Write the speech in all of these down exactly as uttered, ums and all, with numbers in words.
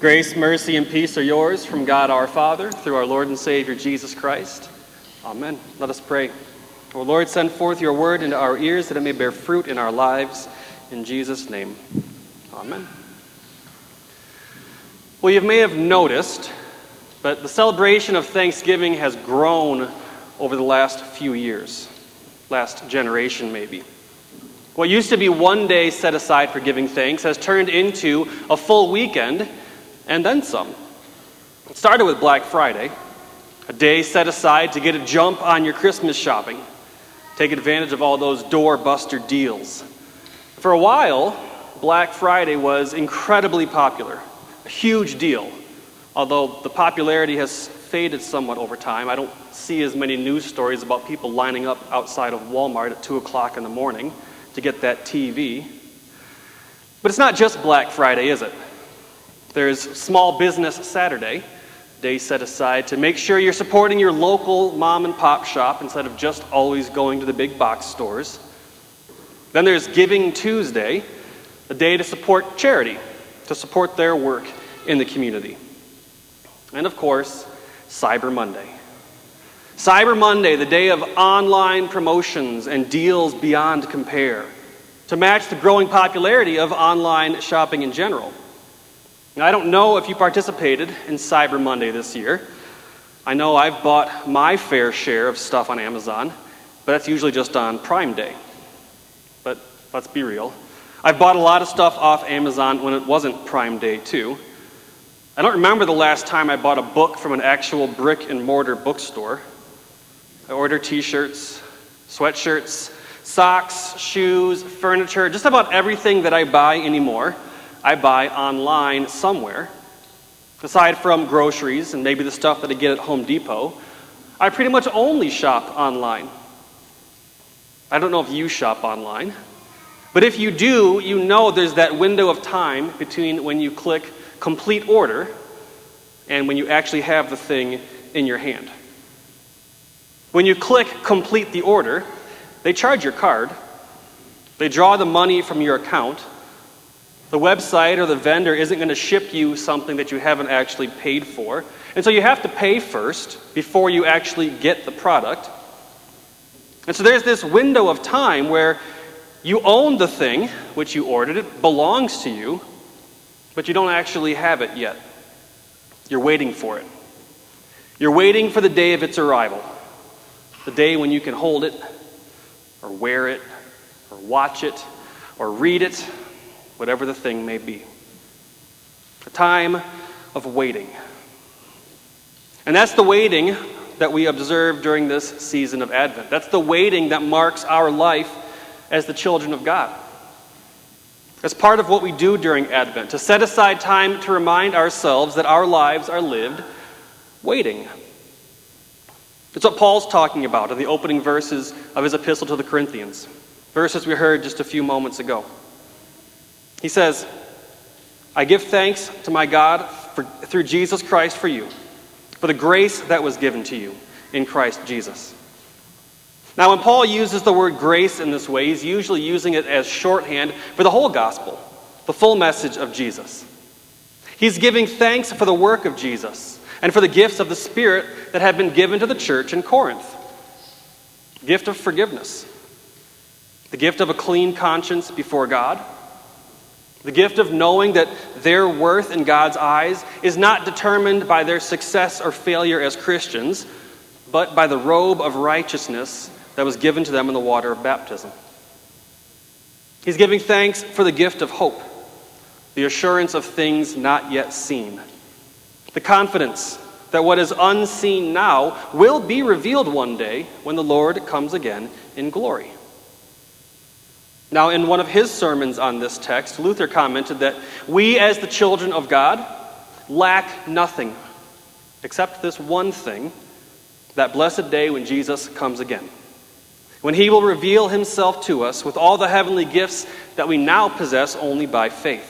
Grace, mercy, and peace are yours from God our Father, through our Lord and Savior Jesus Christ. Amen. Let us pray. O Lord, send forth your word into our ears that it may bear fruit in our lives. In Jesus' name, amen. Well, you may have noticed, but the celebration of Thanksgiving has grown over the last few years, last generation maybe. What used to be one day set aside for giving thanks has turned into a full weekend and then some. It started with Black Friday, a day set aside to get a jump on your Christmas shopping, take advantage of all those doorbuster deals. For a while, Black Friday was incredibly popular, a huge deal. Although the popularity has faded somewhat over time, I don't see as many news stories about people lining up outside of Walmart at two o'clock in the morning to get that T V. But it's not just Black Friday, is it? There's Small Business Saturday, day set aside to make sure you're supporting your local mom and pop shop instead of just always going to the big box stores. Then there's Giving Tuesday, a day to support charity, to support their work in the community. And of course, Cyber Monday. Cyber Monday, the day of online promotions and deals beyond compare, to match the growing popularity of online shopping in general. Now, I don't know if you participated in Cyber Monday this year. I know I've bought my fair share of stuff on Amazon, but that's usually just on Prime Day. But let's be real. I've bought a lot of stuff off Amazon when it wasn't Prime Day, too. I don't remember the last time I bought a book from an actual brick-and-mortar bookstore. I order t-shirts, sweatshirts, socks, shoes, furniture, just about everything that I buy anymore, I buy online somewhere. Aside from groceries and maybe the stuff that I get at Home Depot, I pretty much only shop online. I don't know if you shop online, but if you do, you know there's that window of time between when you click complete order and when you actually have the thing in your hand. When you click complete the order, they charge your card, they draw the money from your account. The website or the vendor isn't going to ship you something that you haven't actually paid for. And so you have to pay first before you actually get the product. And so there's this window of time where you own the thing which you ordered, it belongs to you, but you don't actually have it yet. You're waiting for it. You're waiting for the day of its arrival, the day when you can hold it, or wear it, or watch it, or read it, whatever the thing may be. A time of waiting. And that's the waiting that we observe during this season of Advent. That's the waiting that marks our life as the children of God. It's part of what we do during Advent, to set aside time to remind ourselves that our lives are lived waiting. It's what Paul's talking about in the opening verses of his epistle to the Corinthians, verses we heard just a few moments ago. He says, I give thanks to my God for, through Jesus Christ for you, for the grace that was given to you in Christ Jesus. Now, when Paul uses the word grace in this way, he's usually using it as shorthand for the whole gospel, the full message of Jesus. He's giving thanks for the work of Jesus and for the gifts of the Spirit that have been given to the church in Corinth. The gift of forgiveness, the gift of a clean conscience before God, the gift of knowing that their worth in God's eyes is not determined by their success or failure as Christians, but by the robe of righteousness that was given to them in the water of baptism. He's giving thanks for the gift of hope, the assurance of things not yet seen, the confidence that what is unseen now will be revealed one day when the Lord comes again in glory. Now, in one of his sermons on this text, Luther commented that we as the children of God lack nothing except this one thing, that blessed day when Jesus comes again, when he will reveal himself to us with all the heavenly gifts that we now possess only by faith.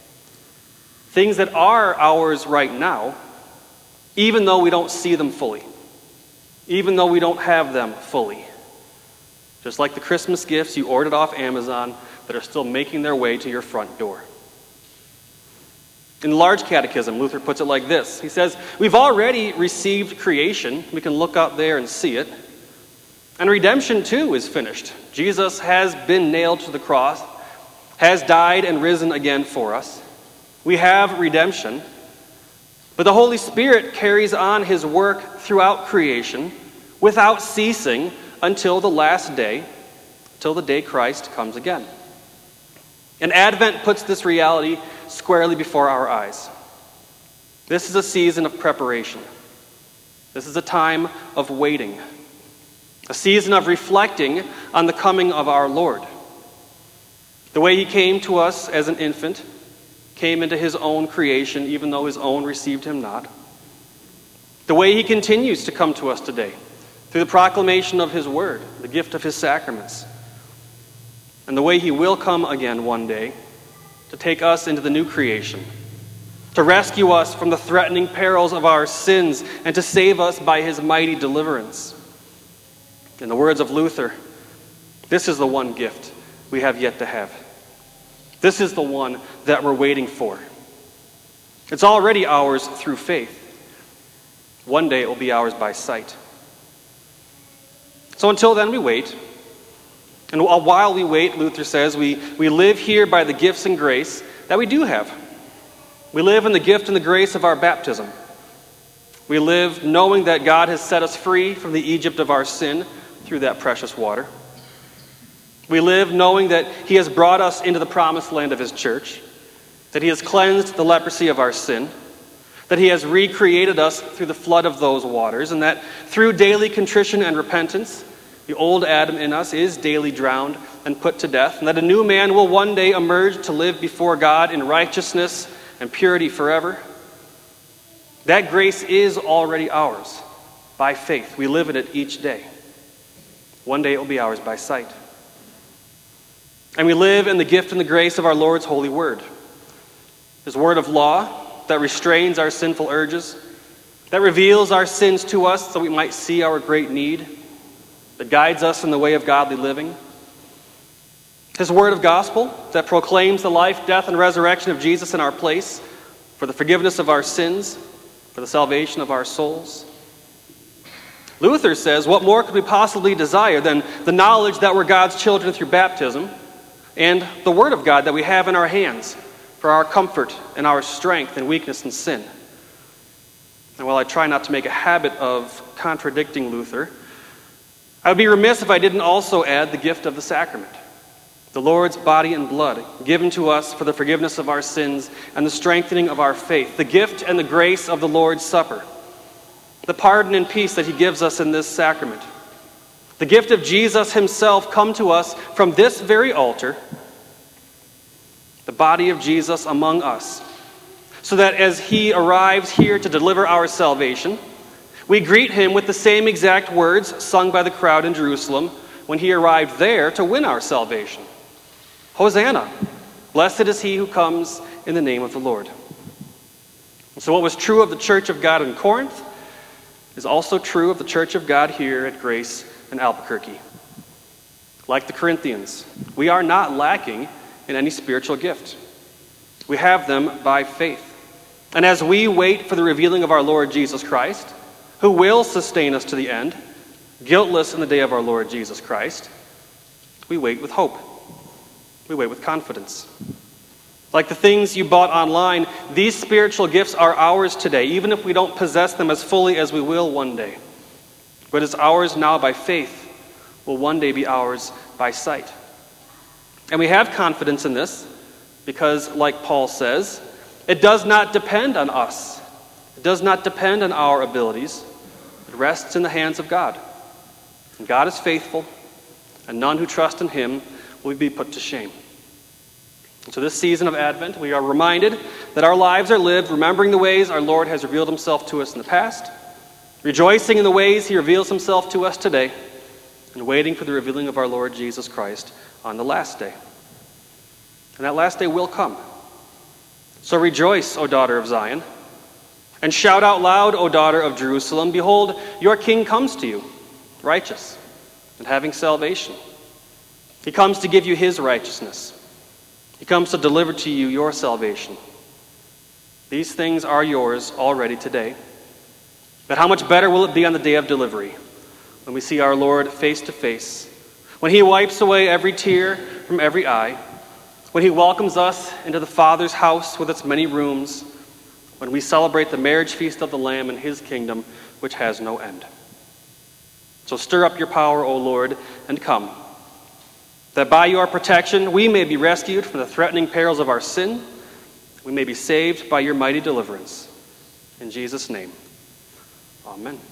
Things that are ours right now, even though we don't see them fully, even though we don't have them fully. Just like the Christmas gifts you ordered off Amazon that are still making their way to your front door. In the Large Catechism, Luther puts it like this. He says, we've already received creation. We can look out there and see it. And redemption, too, is finished. Jesus has been nailed to the cross, has died and risen again for us. We have redemption. But the Holy Spirit carries on his work throughout creation without ceasing until the last day, till the day Christ comes again. And Advent puts this reality squarely before our eyes. This is a season of preparation. This is a time of waiting. A season of reflecting on the coming of our Lord. The way he came to us as an infant, came into his own creation, even though his own received him not. The way he continues to come to us today, through the proclamation of his word, the gift of his sacraments. And the way he will come again one day to take us into the new creation, to rescue us from the threatening perils of our sins, and to save us by his mighty deliverance. In the words of Luther, this is the one gift we have yet to have. This is the one that we're waiting for. It's already ours through faith. One day it will be ours by sight. So until then we wait. And while we wait, Luther says, we, we live here by the gifts and grace that we do have. We live in the gift and the grace of our baptism. We live knowing that God has set us free from the Egypt of our sin through that precious water. We live knowing that he has brought us into the promised land of his church, that he has cleansed the leprosy of our sin, that he has recreated us through the flood of those waters, and that through daily contrition and repentance, the old Adam in us is daily drowned and put to death, and that a new man will one day emerge to live before God in righteousness and purity forever. That grace is already ours by faith. We live in it each day. One day it will be ours by sight. And we live in the gift and the grace of our Lord's holy word. His word of law that restrains our sinful urges, that reveals our sins to us so we might see our great need, that guides us in the way of godly living. His word of gospel that proclaims the life, death, and resurrection of Jesus in our place for the forgiveness of our sins, for the salvation of our souls. Luther says, what more could we possibly desire than the knowledge that we're God's children through baptism and the word of God that we have in our hands for our comfort and our strength and weakness and sin? And while I try not to make a habit of contradicting Luther, I would be remiss if I didn't also add the gift of the sacrament, the Lord's body and blood given to us for the forgiveness of our sins and the strengthening of our faith, the gift and the grace of the Lord's Supper, the pardon and peace that he gives us in this sacrament, the gift of Jesus himself come to us from this very altar, the body of Jesus among us, so that as he arrives here to deliver our salvation, we greet him with the same exact words sung by the crowd in Jerusalem when he arrived there to win our salvation. Hosanna! Blessed is he who comes in the name of the Lord. So what was true of the church of God in Corinth is also true of the church of God here at Grace in Albuquerque. Like the Corinthians, we are not lacking in any spiritual gift. We have them by faith. And as we wait for the revealing of our Lord Jesus Christ, who will sustain us to the end, guiltless in the day of our Lord Jesus Christ, we wait with hope. We wait with confidence. Like the things you bought online, these spiritual gifts are ours today, even if we don't possess them as fully as we will one day. What is ours now by faith will one day be ours by sight. And we have confidence in this because, like Paul says, it does not depend on us. It does not depend on our abilities. It rests in the hands of God. And God is faithful, and none who trust in him will be put to shame. And so this season of Advent, we are reminded that our lives are lived remembering the ways our Lord has revealed himself to us in the past, rejoicing in the ways he reveals himself to us today, and waiting for the revealing of our Lord Jesus Christ on the last day. And that last day will come. So rejoice, O daughter of Zion, and shout out loud, O daughter of Jerusalem, behold, your king comes to you, righteous and having salvation. He comes to give you his righteousness. He comes to deliver to you your salvation. These things are yours already today. But how much better will it be on the day of delivery, when we see our Lord face to face, when he wipes away every tear from every eye, when he welcomes us into the Father's house with its many rooms, when we celebrate the marriage feast of the Lamb in his kingdom, which has no end. So stir up your power, O Lord, and come, that by your protection we may be rescued from the threatening perils of our sin. We may be saved by your mighty deliverance. In Jesus' name, amen.